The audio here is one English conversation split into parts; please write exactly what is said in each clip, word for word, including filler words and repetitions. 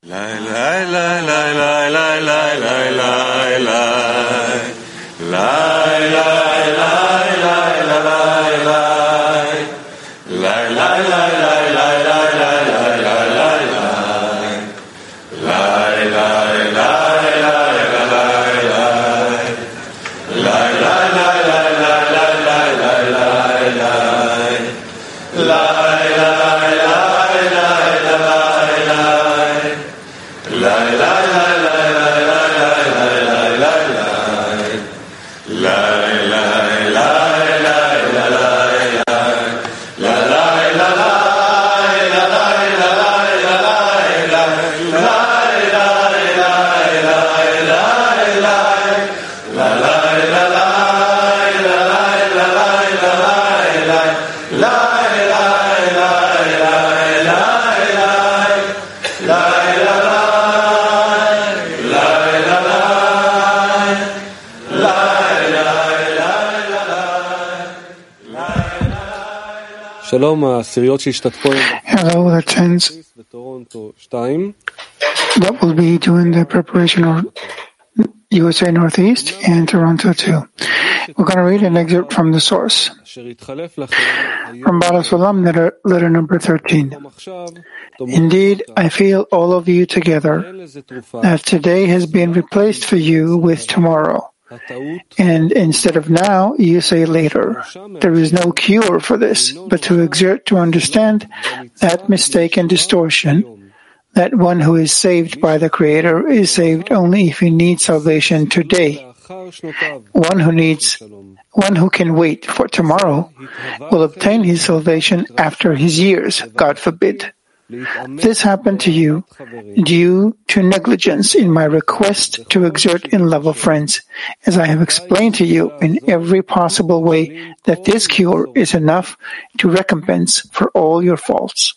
Hello, the tens that will be doing the preparation of U S A Northeast and Toronto too. We're going to read an excerpt from the source. From Baal HaSulam, letter, letter number thirteen. Indeed, I feel all of you together, that today has been replaced for you with tomorrow. And instead of now, you say later. There is no cure for this, but to exert to understand that mistake and distortion, that one who is saved by the Creator is saved only if he needs salvation today. One who needs, one who can wait for tomorrow will obtain his salvation after his years, God forbid. This happened to you due to negligence in my request to exert in love of friends, as I have explained to you in every possible way that this cure is enough to recompense for all your faults.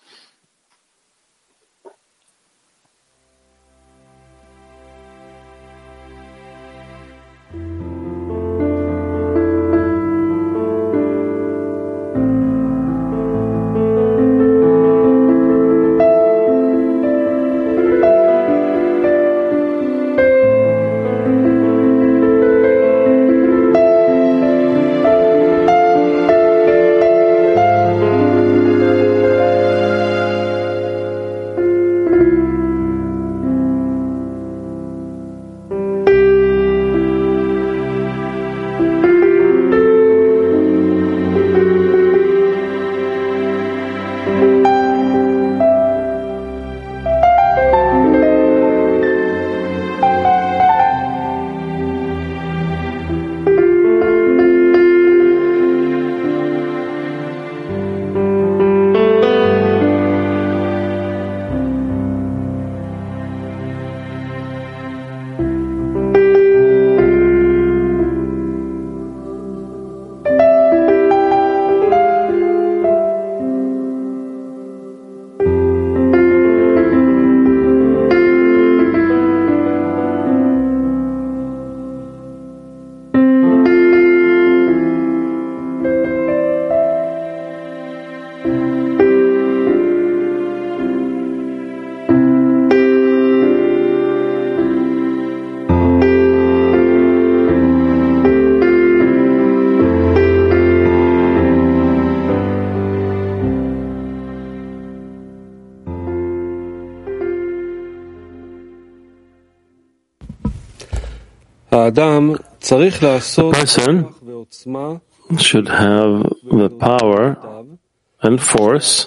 The person should have the power and force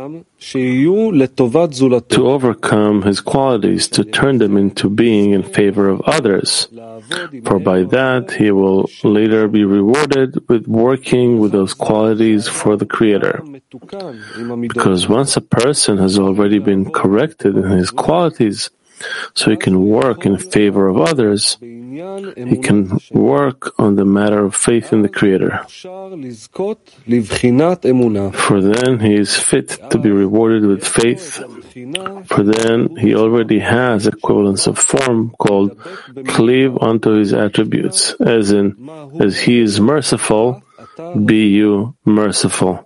to overcome his qualities, to turn them into being in favor of others, for by that he will later be rewarded with working with those qualities for the Creator. Because once a person has already been corrected in his qualities, so he can work in favor of others, he can work on the matter of faith in the Creator. For then he is fit to be rewarded with faith, for then he already has equivalence of form called cleave unto his attributes, as in, as he is merciful, be you merciful.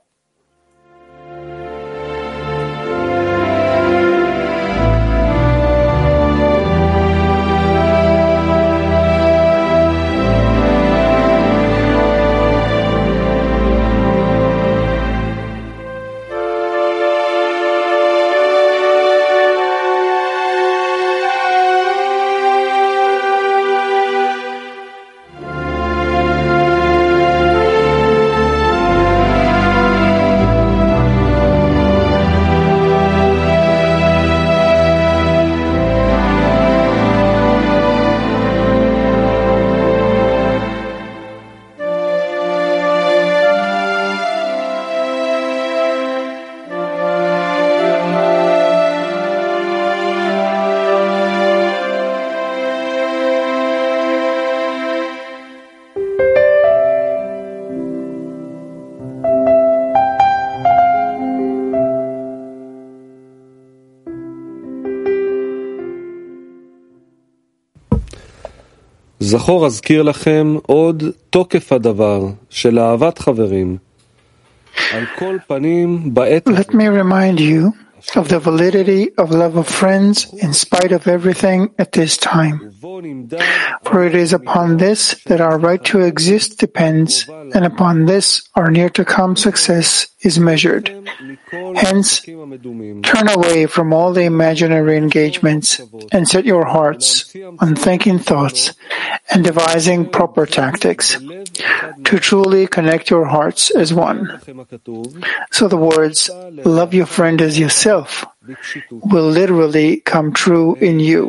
זכור אזכיר לכם עוד תוקף הדבר של אהבת חברים. על כל פנים בעת Let me remind you of the validity of love of friends in spite of everything at this time. For it is upon this that our right to exist depends, and upon this our near-to-come success is measured. Hence, turn away from all the imaginary engagements and set your hearts on thinking thoughts and devising proper tactics to truly connect your hearts as one. So the words, love your friend as yourself, will literally come true in you.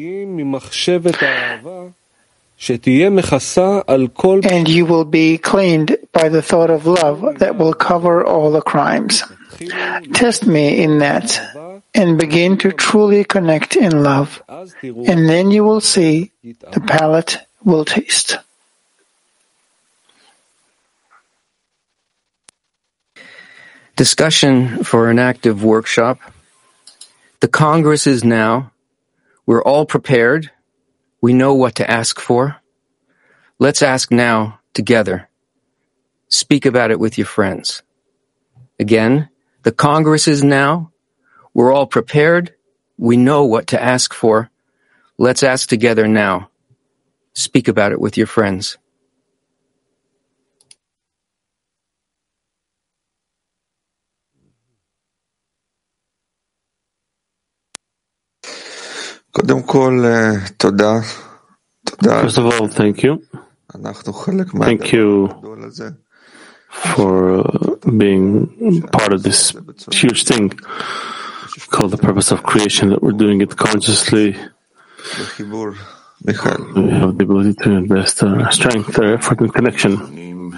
And you will be cleaned by the thought of love that will cover all the crimes. Test me in that and begin to truly connect in love, and then you will see the palate will taste. Discussion for an active workshop. The Congress is now. We're all prepared. We know what to ask for. Let's ask now together. Speak about it with your friends. Again, the Congress is now. We're all prepared. We know what to ask for. Let's ask together now. Speak about it with your friends. First of all, thank you. Thank you for uh, being part of this huge thing called the purpose of creation, that we're doing it consciously. We have the ability to invest our strength, our effort, and connection.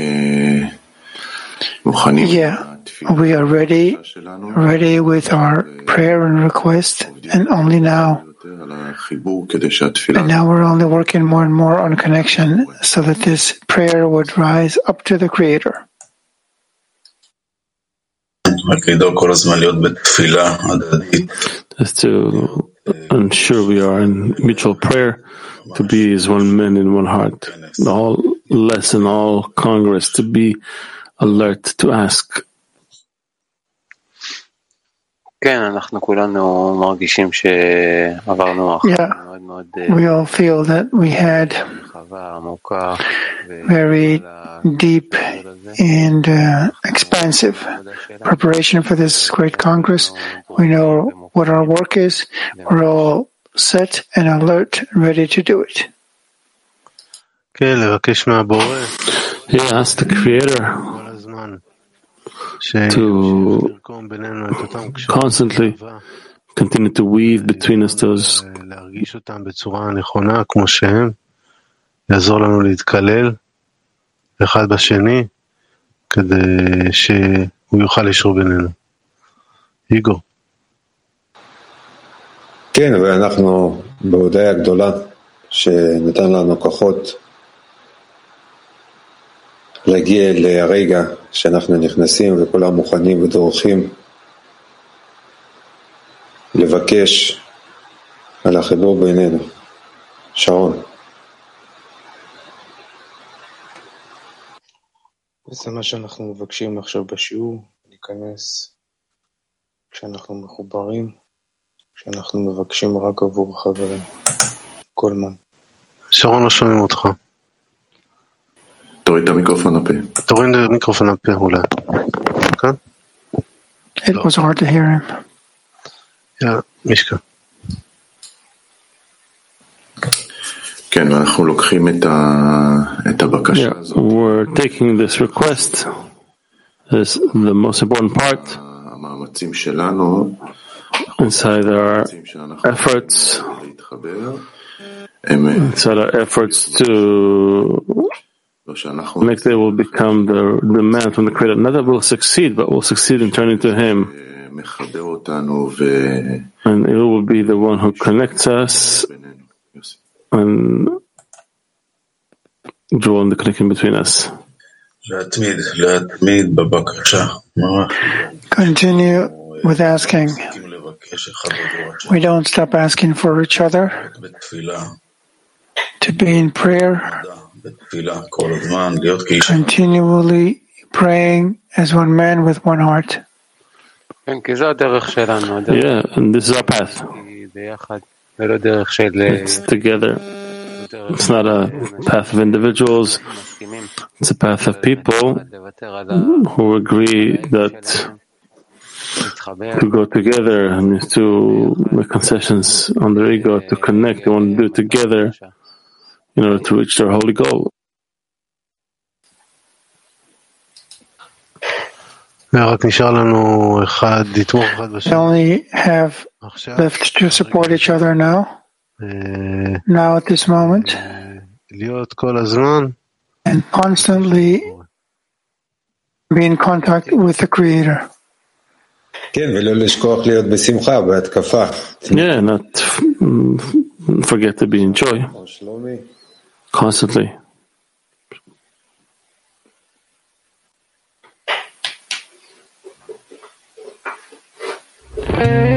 Yeah, we are ready, ready with our prayer and request, and only now. And now we're only working more and more on connection so that this prayer would rise up to the Creator. Just to ensure we are in mutual prayer, to be as one man in one heart. All lesson, all Congress, to be alert, to ask. Yeah, we all feel that we had very deep and uh, expansive preparation for this great Congress. We know what our work is. We're all set and alert, ready to do it. Yeah, ask the Creator to constantly continue to weave between us those יעזור לנו להתקלל אחד בשני כדי שהוא יוכל לשרור בינינו. איגור. כן, ואנחנו בהודעה הגדולה שנתן לנו כוחות להגיע לרגע שאנחנו נכנסים וכולם מוכנים ודורכים לבקש על החיבור בינינו. שרון. וזה מה שאנחנו מבקשים עכשיו בשיעור, להיכנס כשאנחנו מחוברים, כשאנחנו מבקשים רק עבור החברים. כל מן. שרון, לא שומעים אותך. תוריד את המיקרופון הפה. תוריד את המיקרופון הפה אולי. כאן? It was hard to hear him. יא, מישקה. כן, ואנחנו לוקחים את את הבקשה הזאת. We're taking this request as the most important part המאמצים שלנו inside our efforts inside our efforts to make that will become the, the man from the Creator. Not that we'll succeed, but we'll succeed in turning to Him. And it will be the one who connects us and draw the connection between us. Continue with asking. We don't stop asking for each other. to be in prayer, continually praying as one man with one heart. Yeah, and this is our path. It's together. It's not a path of individuals. It's a path of people who agree that to go together and to make concessions on their ego, to connect. They want to do it together in order to reach their holy goal. We only have left to support each other now. Now at this moment, and constantly be in contact with the Creator. Yeah, not forget to be in joy constantly. Thank you.